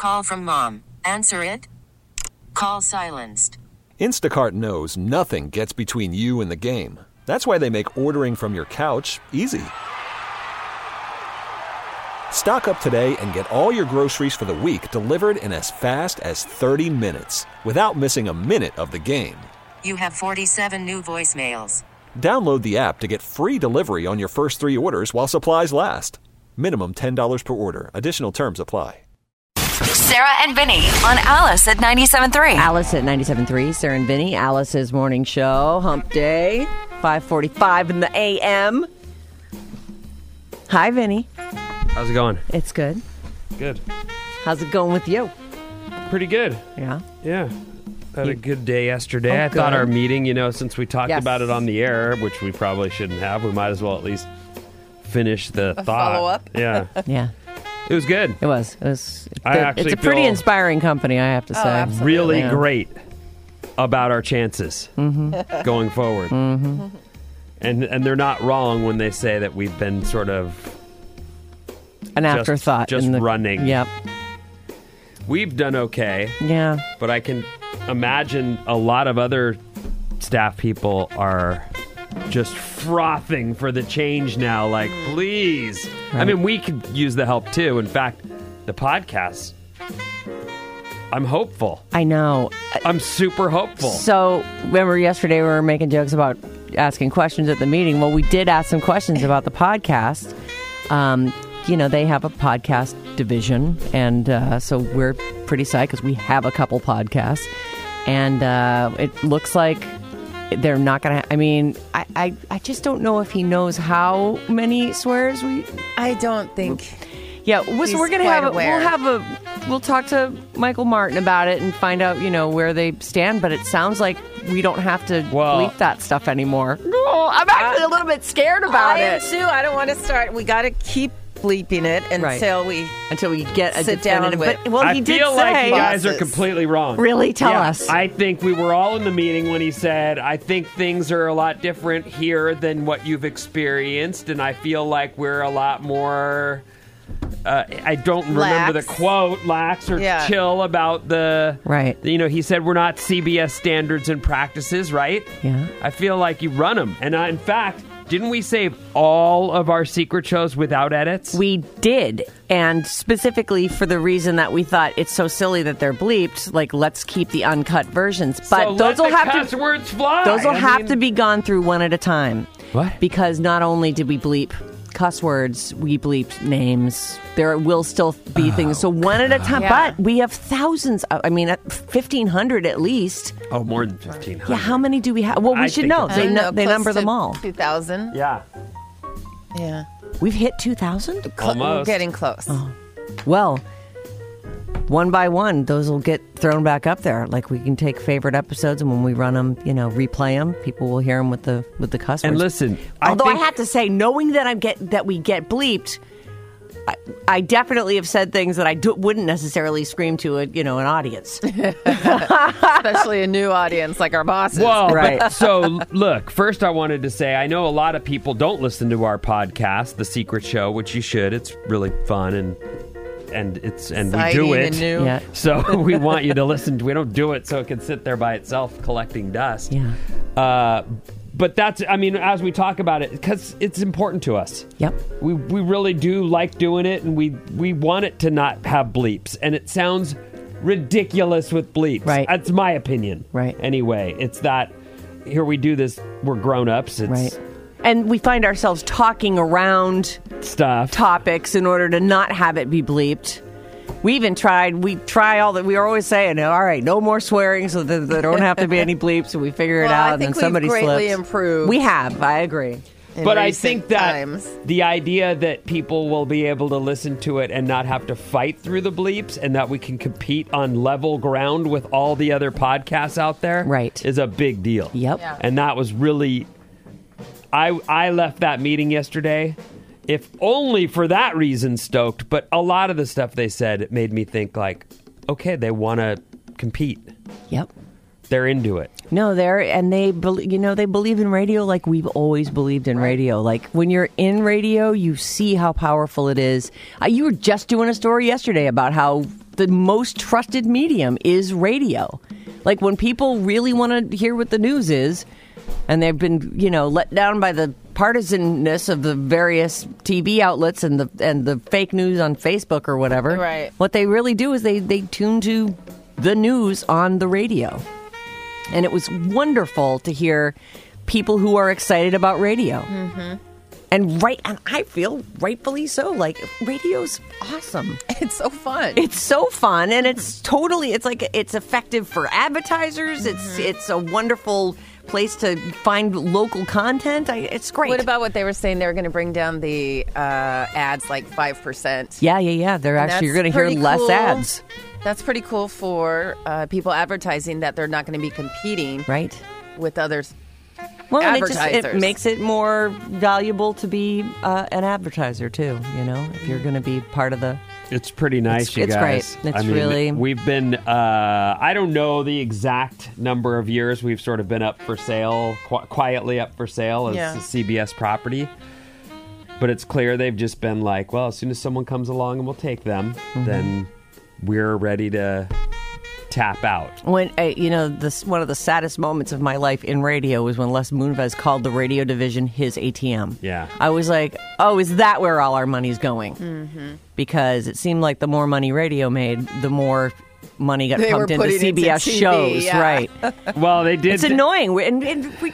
call from mom. Answer it. Call silenced. Instacart knows nothing gets between you and the game. That's why they make ordering from your couch easy. Stock up today and get all your groceries for the week delivered in as fast as 30 minutes without missing a minute of the game. You have 47 new voicemails. Download the app to get free delivery on your first 3 orders while supplies last. Minimum $10 per order. Additional terms apply. Sarah and Vinny on Alice at 97.3. Alice at 97.3. Sarah and Vinny, Alice's morning show. Hump Day, 5:45 in the a.m. Hi, Vinny. How's it going? It's good. Good. How's it going with you? Pretty good. Yeah? Yeah. Had a good day yesterday. Oh, I thought good. our meeting, since we talked Yes. about it on the air, which we probably shouldn't have, we might as well at least finish the thought. follow-up? Yeah. Yeah. It was good. It was. I actually it's a pretty feel inspiring company, I have to say. absolutely. Really Yeah. great about our chances going forward. Mm-hmm. And they're not wrong when they say that we've been sort of An afterthought. just running. Yep. We've done okay. Yeah. But I can imagine a lot of other staff people are just frothing for the change now. Like, please. Right. I mean, we could use the help too. In fact, the podcast, I'm hopeful. I know. I'm super hopeful. So, remember yesterday we were making jokes about asking questions at the meeting. Well, we did ask some questions about the podcast. They have a podcast division, and so we're pretty psyched because we have a couple podcasts. And it looks like they're not going to... I just don't know if he knows how many swears we... I don't think. Yeah, so He's we're gonna quite we'll talk to Michael Martin about it and find out, where they stand. But it sounds like we don't have to bleep that stuff anymore. No, I'm actually a little bit scared about I am it. too. I don't want to start. We got to keep bleeping it until we get a sit down definitive. with. He I did feel like say, you guys are bosses. completely wrong. Really? Tell us. I think we were all in the meeting when he said, I think things are a lot different here than what you've experienced, and I feel like we're a lot more... I don't remember the quote, lax or chill about the... Right. He said we're not CBS standards and practices, right? Yeah. I feel like you run them. And in fact, didn't we save all of our secret shows without edits? We did, and specifically for the reason that we thought it's so silly that they're bleeped. Like, let's keep the uncut versions. But so those will have cuss to words fly. Those will have to be gone through one at a time. What? Because not only did we bleep cuss words, we bleeped names. There will still be things. So one at a time. Yeah. But we have thousands. 1,500 at least. Oh, more than 1,500. Yeah, how many do we have? Well, we I should think know. it's- They, I don't know, they close number to them all. 2,000. Yeah. Yeah. We've hit 2,000? We're Almost. getting close. Well, one by one, those will get thrown back up there. Like, we can take favorite episodes, and when we run them, replay them, people will hear them with the cuss words. And listen, Although I I have to say, knowing that we get bleeped, I definitely have said things that I wouldn't necessarily scream to an audience. Especially a new audience like our bosses. Well, Right. So look, first I wanted to say I know a lot of people don't listen to our podcast, The Secret Show, which you should. It's really fun and we do Exciting it. and new. Yeah. So we want you to listen. We don't do it so it can sit there by itself collecting dust. Yeah. But that's, as we talk about it, because it's important to us. Yep. We really do like doing it, and we want it to not have bleeps. And it sounds ridiculous with bleeps. Right. That's my opinion. Right. Anyway, it's that here we do this, we're grown-ups. It's Right. And we find ourselves talking around stuff. topics in order to not have it be bleeped. We try all that. We are always saying, all right, no more swearing so that there don't have to be any bleeps. And we figure it out, I and think then somebody we've greatly slips. improved. We have. I agree. in But I recent think that times. the idea that people will be able to listen to it and not have to fight through the bleeps, and that we can compete on level ground with all the other podcasts out there, Right. is a big deal. Yep. Yeah. And that was really... I left that meeting yesterday, if only for that reason, stoked. But a lot of the stuff they said made me think, like, okay, they want to compete. Yep. They're into it. No, they believe in radio like we've always believed in radio. Like, when you're in radio, you see how powerful it is. You were just doing a story yesterday about how the most trusted medium is radio. Like when people really want to hear what the news is, and they've been, let down by the partisanness of the various TV outlets and the fake news on Facebook or whatever. Right. What they really do is they tune to the news on the radio. And it was wonderful to hear people who are excited about radio. Mm-hmm. And I feel rightfully so. Like, radio's awesome. It's so fun. It's so fun, and it's effective for advertisers. Mm-hmm. It's a wonderful place to find local content. It's great. What about what they were saying? They were going to bring down the ads like 5%. Yeah. You're going to hear less ads. That's pretty cool for people advertising that they're not going to be competing with others. Well, and it makes it more valuable to be an advertiser too. If you're going to be part of the. It's pretty nice, you guys. It's great. Really. We've been. I don't know the exact number of years we've sort of been up for sale, quietly up for sale as a CBS property. But it's clear they've just been like, well, as soon as someone comes along and we'll take them, then we're ready to tap out. When one of the saddest moments of my life in radio was when Les Moonves called the radio division his ATM. Yeah, I was like, oh, is that where all our money's going? Mm-hmm. Because it seemed like the more money radio made, the more money got pumped into CBS shows. Yeah. Right. Well, they did. It's annoying, and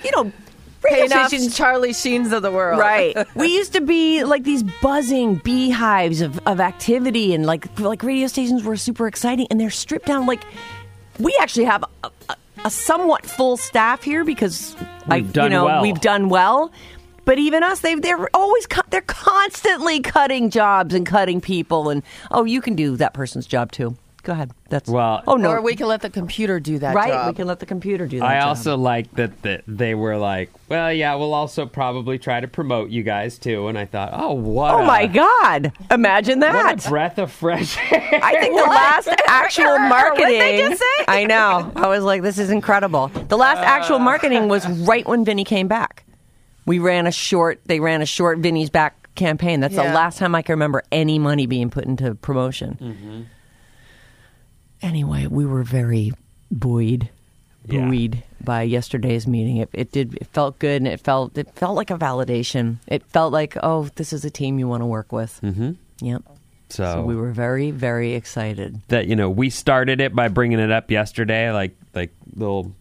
radio stations, Charlie Sheens of the world. Right. We used to be like these buzzing beehives of activity, and like radio stations were super exciting, and they're stripped down. Like, we actually have a somewhat full staff here because we've done well. But even us, they're always they're constantly cutting jobs and cutting people, and you can do that person's job too. Go ahead. Or we can let the computer do that job. Right, we can let the computer do that job. I also like that they were like, well, yeah, we'll also probably try to promote you guys too. And I thought, my God, imagine that. What a breath of fresh air. I think the last actual marketing. What did they just say? I know. I was like, this is incredible. The last actual marketing was right when Vinny came back. They ran a short Vinny's back campaign. That's the last time I can remember any money being put into promotion. Mm-hmm. Anyway, we were very buoyed by yesterday's meeting. It felt good, and it felt like a validation. It felt like, this is a team you want to work with. Mm-hmm. Yep. So we were very, very excited. That, we started it by bringing it up yesterday, like little,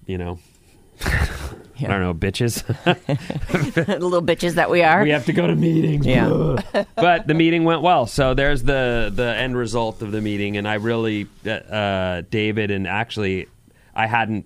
I don't know, bitches. Little bitches that we are. We have to go to meetings. Yeah. But the meeting went well. So there's the end result of the meeting. And I really, David, and actually I hadn't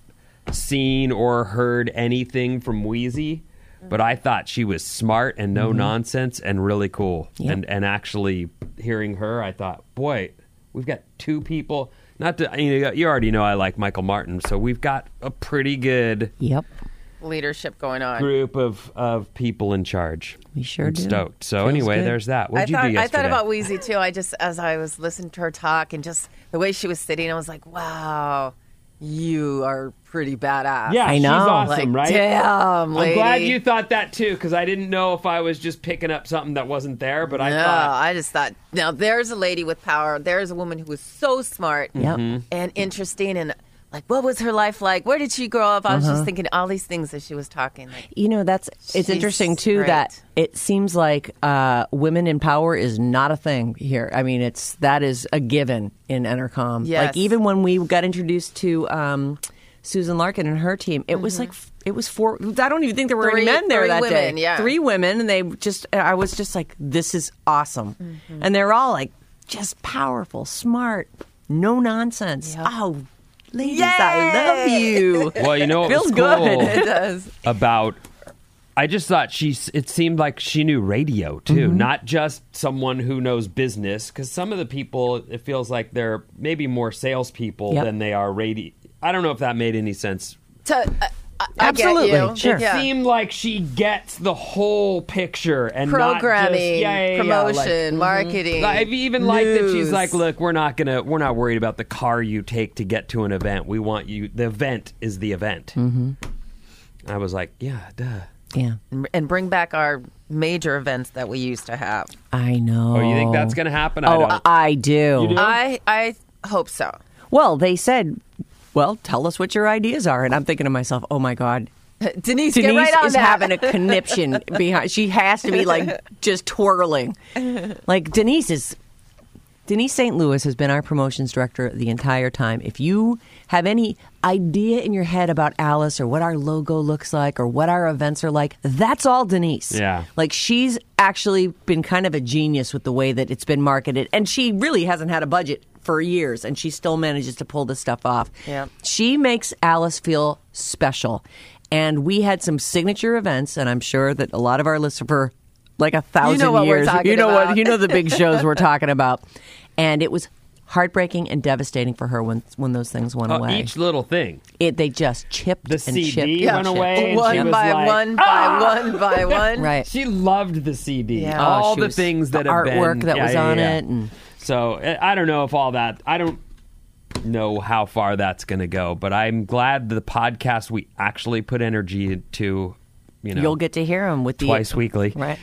seen or heard anything from Wheezy, but I thought she was smart and no nonsense and really cool. Yep. And actually hearing her, I thought, boy, we've got two people. You already know I like Michael Martin, so we've got a pretty good leadership going on. Group of people in charge. We sure do. Stoked. So Feels anyway, good. There's that. What did you do yesterday? I thought about Wheezy too. As I was listening to her talk and just the way she was sitting, I was like, wow, you are pretty badass. Yeah, I know. She's awesome, right? Damn, lady. I'm glad you thought that too, because I didn't know if I was just picking up something that wasn't there, but I just thought, now there's a lady with power. There's a woman who was so smart and interesting, and like, what was her life like? Where did she grow up? I was just thinking all these things as she was talking. Like, it's interesting too that it seems like women in power is not a thing here. I mean, that is a given in Entercom. Yes. Like, even when we got introduced to Susan Larkin and her team, it was like it was four. I don't even think there were any men there that day. Yeah. 3 women, and I was just like, this is awesome, and they're all like just powerful, smart, no nonsense. Yep. Oh. Ladies, yay! I love you. Well, you know what feels was cool good. It does. About, I just thought it seemed like she knew radio too, not just someone who knows business. Because some of the people, it feels like they're maybe more salespeople than they are radio. I don't know if that made any sense. Absolutely, get you. Sure. It seemed like she gets the whole picture and programming, not just, promotion, marketing. I've even liked that she's like, look, we're not worried about the car you take to get to an event. We want you. The event is the event. Mm-hmm. I was like, yeah, duh. Yeah, and bring back our major events that we used to have. I know. Oh, you think that's going to happen? I do. You do? I hope so. Well, they said, well, tell us what your ideas are. And I'm thinking to myself, oh, my God. Denise get right on is that. having a conniption behind. She has to be like just twirling. Like Denise St. Louis has been our promotions director the entire time. If you have any idea in your head about Alice or what our logo looks like or what our events are like, that's all Denise. Yeah. Like she's actually been kind of a genius with the way that it's been marketed. And she really hasn't had a budget for years, and she still manages to pull this stuff off. Yeah. She makes Alice feel special. And we had some signature events, and I'm sure that a lot of our listeners for like 1,000 years. You know what we're talking about. You know the big shows we're talking about. And it was heartbreaking and devastating for her when those things went away. Each little thing. They just chipped The and CD chipped. went away. And she One was by like, one by one by one. Right. She loved the CD. Yeah. All she the was- things that the have been. artwork that was on it. And So I don't know if all that. I don't know how far that's going to go, but I'm glad the podcast we actually put energy into. you'll get to hear them with twice weekly. Right.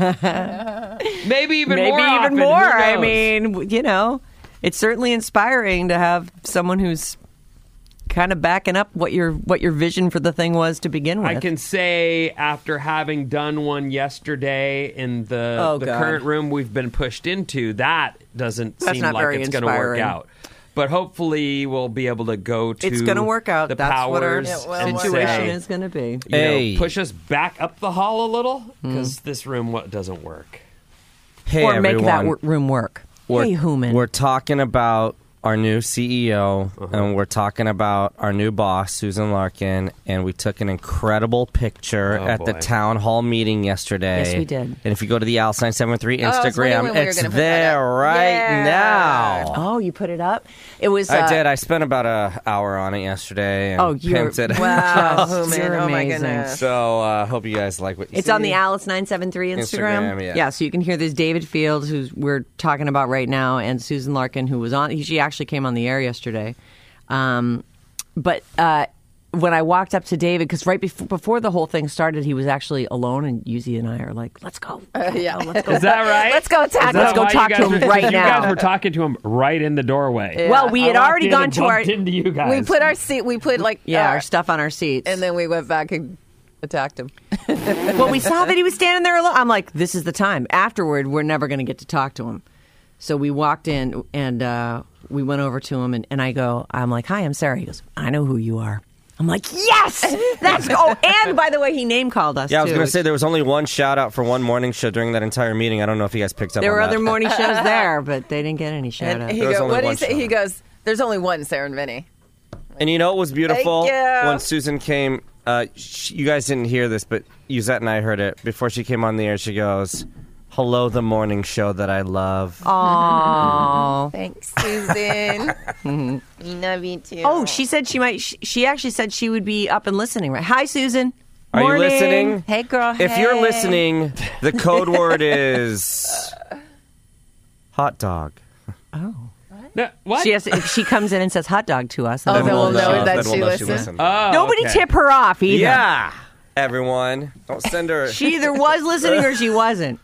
Maybe even Maybe more. even often. more. Who I knows? mean, it's certainly inspiring to have someone who's kind of backing up what your vision for the thing was to begin with. I can say after having done one yesterday in the Oh, God. current room we've been pushed into, that doesn't That's seem not like very it's going to work inspiring. out. But hopefully we'll be able to go to It's going to work out. the That's what our powers and situation say, is going to be. you Hey. know, push us back up the hall a little because this room doesn't work. Hey, Or make that everyone. room work. We're, Hey, Human. we're talking about our new CEO, and we're talking about our new boss, Susan Larkin, and we took an incredible picture Oh, at the boy. town hall meeting yesterday. Yes, we did. And if you go to the Alice 973 I was wondering Instagram, when we were it's gonna put there that up. right Yeah. now. Oh, you put it up? It was. I did. I spent about an hour on it yesterday and Oh, you're- pimped it. Wow, Just- man. you're Oh my amazing. goodness. So hope you guys like what you It's see. on the Alice 973 Instagram. Instagram, yeah. So you can hear this David Fields, who we're talking about right now, and Susan Larkin, who was on. She actually came on the air yesterday. But when I walked up to David, because right before the whole thing started, he was actually alone, and Yuzi and I are like, "Let's go, Yeah. let's go." Is that right? Let's go attack Is that Let's go why you talk to guys him were- right you now. guys were talking to him right in the doorway. Well, we had I walked already in gone and to our bumped into you guys. We put our seat. We put like our stuff on our seats, and then we went back and attacked him. well, we saw that he was standing there alone. I'm like, this is the time. Afterward, we're never going to get to talk to him. So we walked in and we went over to him, and I'm like, hi, I'm Sarah. He goes, I know who you are. I'm like, yes, that's oh, and by the way, he name called us. Yeah, I was too. going to say there was only one shout out for one morning show during that entire meeting. I don't know if you guys picked up there on were that. other morning shows there, but they didn't get any shout And out. he There was goes, only what did one he say? shot. He goes, there's only one Sarah and Vinny. And you know what was beautiful? Thank you. When Susan came, you guys didn't hear this, but Yuzette and I heard it. Before she came on the air, she goes, hello, the morning show that I love. Aww. Thanks, Susan. We love you too. Oh, she said she might. She actually said she would be up and listening. Right? Hi, Susan. Are you Morning. listening? Hey, girl. If you're hey. listening, the code word is hot dog. No, what? If she comes in and says hot dog to us, Oh, then then we'll know then that we'll she know listened. Oh, nobody okay. tip her off either. Yeah, everyone. Don't send her. She either was listening or she wasn't.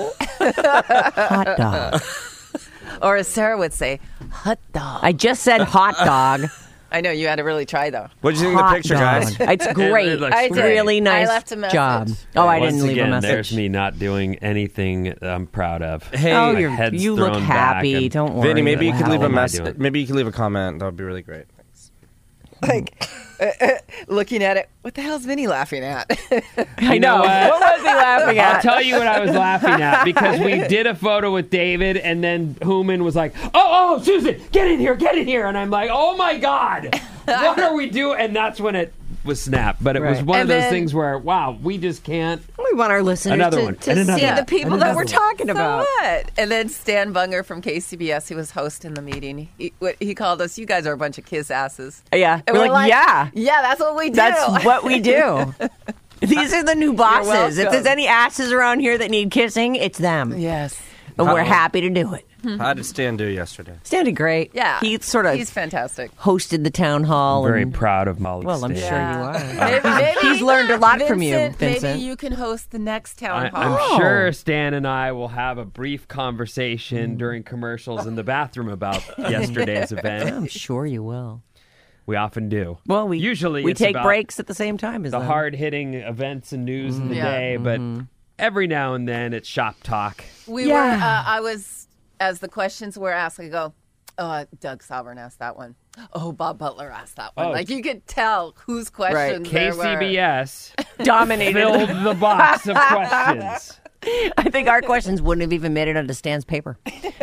Hot dog. Or as Sarah would say, hot dog. I just said hot dog. I know you had to really try though. What did you think of the Hot picture, dog. guys? It's great. It looks I great. did. Really nice I left a message. job. Oh, I Once didn't leave again, a message. There's me not doing anything I'm proud of. Hey, Oh, My you head's look thrown back happy. and- Don't worry. Vinny, maybe you What could the leave hell a am I message. doing? Maybe you could leave a comment. That would be really great. Thanks. Like, looking at it, what the hell's Vinny laughing at? I know know. what? What was he laughing I'll at? tell you what I was laughing at because we did a photo with David, and then Human was like, "Oh, Susan, get in here!" And I'm like, "Oh my God, what are we doing?" And that's when it was snapped. But it was Right. one of And those then- things where, wow, we just can't. We want our listeners Another to, one. to And see another the one. people And that another we're one. talking So about. what? And then Stan Bunger from KCBS, he was hosting the meeting. He called us, you guys are a bunch of kiss asses. Yeah. And We're like, yeah. Yeah, that's what we do. That's what we do. These are the new bosses. If welcome. there's any asses around here that need kissing, it's them. Yes. And we're happy to do it. How did Stan do yesterday? Stan did great. Yeah. He's fantastic. hosted the town hall. Very and, proud of Molly. Well, I'm Stan. sure you are. Maybe, He's learned a lot from you, Vincent. Vincent. Maybe you can host the next town hall. I'm sure Stan and I will have a brief conversation during commercials in the bathroom about yesterday's event. I'm sure you will. We often do. Well, we it's take about breaks at the same time as the them. hard-hitting events and news in the Yeah. day, but every now and then it's shop talk. We were. I was, as the questions were asked, I go, Doug Sovereign asked that one. Oh, Bob Butler asked that one. Oh. Like you could tell whose questions there were. KCBS Dominated. filled the box of questions. I think our questions wouldn't have even made it onto Stan's paper.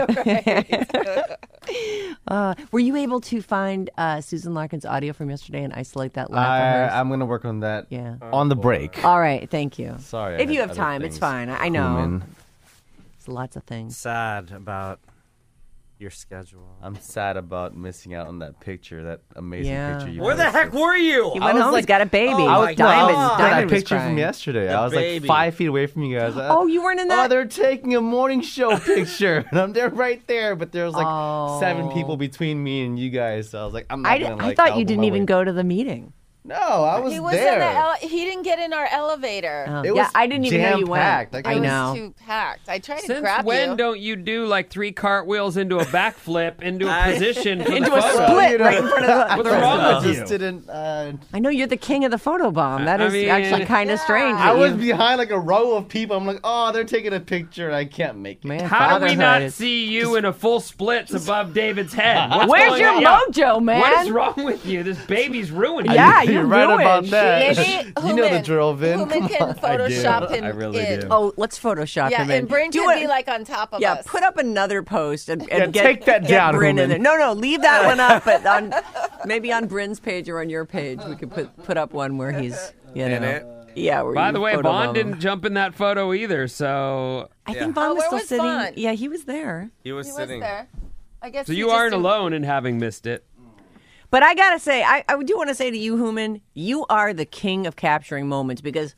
Were you able to find Susan Larkin's audio from yesterday and isolate that laugh of hers? I'm going to work on that Yeah. on the break. All right, thank you. Sorry. If you have time, it's fine. I know. Human. It's lots of things. Sad about your schedule. I'm sad about missing out on that picture, that amazing Yeah. picture you Where the posted. heck were you? He went was home. like- He's got a baby. Oh my Diamond. God. That Diamond was picture from crying. yesterday. The I was baby. like 5 feet away from you guys. Oh, you weren't in that? Oh, they're taking a morning show picture, and I'm there right there. But there was like 7 people between me and you guys. So I was like, I'm not gonna. I thought you didn't even go to the meeting. No, I was He was there. in the he didn't get in our elevator. It yeah, was I didn't even know you went. jam-packed. Like, I It know. was too packed. I tried to Since grab when you. don't you do like 3 cartwheels into a backflip into a position for Into the a photo? split right in front of the. What's wrong I with just you? didn't. I know you're the king of the photo bomb. That I is mean- actually kind of strange. I that was you- behind like a row of people. I'm like, oh, they're taking a picture, and I can't make it. Man, How do we fatherhood not is- see you in a full splits above David's head? What's Where's going your on? mojo, man? What is wrong with you? This baby's ruined you. Yeah, You're you're right ruined. about that. Maybe You know the Human- drill, Vin. Human can Come on. Photoshop him I really in. do. Oh, let's Photoshop Yeah, him in. and Bryn Do can it- be like on top of Yeah, us. put up another post and Yeah, get, take that get down, Bryn in Human. there. No, leave that one up. But on maybe on Bryn's page or on your page, we could put up one where he's In it? Yeah. Where By you the way, photo Vaughn bomb didn't him. jump in that photo either, so I think Vaughn was where still was sitting. Vaughn? Yeah, he was there. He was He was sitting. there. I guess so he you just aren't didn't- alone in having missed it. But I gotta say, I do want to say to you, Human, you are the king of capturing moments because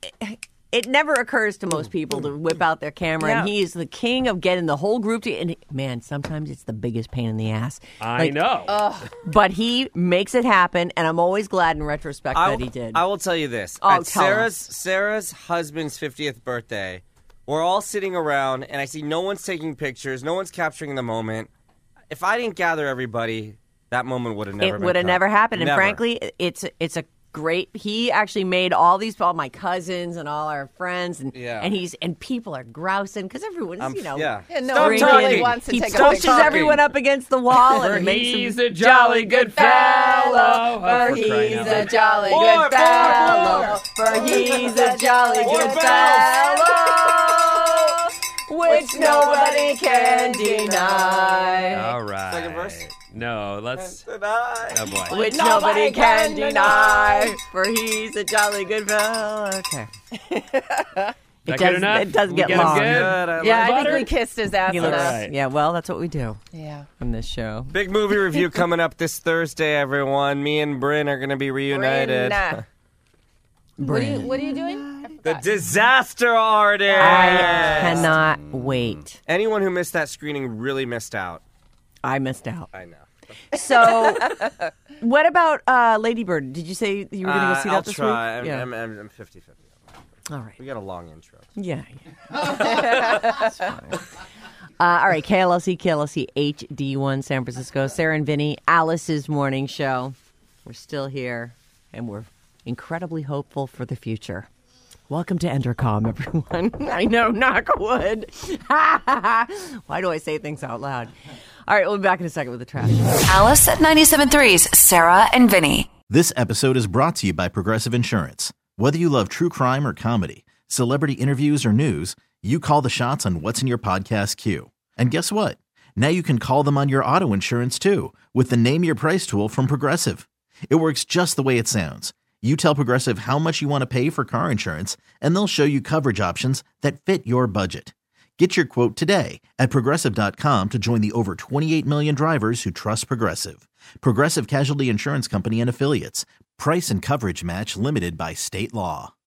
it never occurs to most people to whip out their camera, and he is the king of getting the whole group to. And man, sometimes it's the biggest pain in the ass. I know. But he makes it happen, and I'm always glad in retrospect that he did. I will tell you this. Oh, At tell Sarah's husband's 50th birthday, we're all sitting around, and I see no one's taking pictures, no one's capturing the moment. If I didn't gather everybody, that moment would have never It been would have cut. never happened. And Never. frankly, it's a great. He actually made all my cousins and all our friends, and Yeah. and people are grousing because everyone's Yeah. Yeah, no Stop one talking. really wants to he take a pushes picture. everyone up against the wall, and For it makes he's him a jolly good fellow. For For crying he's out a loud. jolly More, good more, fellow. For he's a jolly More good bells. fellow. Which nobody can deny. All right. Second verse? No, let's. Tonight. Oh boy. which nobody can deny, for he's a jolly good fellow. Okay. That good enough? It does We get get 'em long. good? Yeah, I think Butter? we kissed his ass He enough. looks, Right. Yeah, well, that's what we do Yeah. on this show. Big movie review coming up this Thursday, everyone. Me and Bryn are going to be reunited. Bryn. What are you doing? The Disaster Artist. I cannot wait. Anyone who missed that screening really missed out. I missed out. I know. So, what about Lady Bird? Did you say you were going to go see I'll that this try. week? I'm 50-50. All right. We got a long intro. Yeah. That's fine. All right, KLLC HD1 San Francisco. Sarah and Vinny, Alice's morning show. We're still here, and we're incredibly hopeful for the future. Welcome to Entercom, everyone. I know, knock wood. Why do I say things out loud? All right, we'll be back in a second with the trash. Alice at 97.3's Sarah and Vinny. This episode is brought to you by Progressive Insurance. Whether you love true crime or comedy, celebrity interviews or news, you call the shots on what's in your podcast queue. And guess what? Now you can call them on your auto insurance too with the Name Your Price tool from Progressive. It works just the way it sounds. You tell Progressive how much you want to pay for car insurance, and they'll show you coverage options that fit your budget. Get your quote today at Progressive.com to join the over 28 million drivers who trust Progressive. Progressive Casualty Insurance Company and Affiliates. Price and coverage match limited by state law.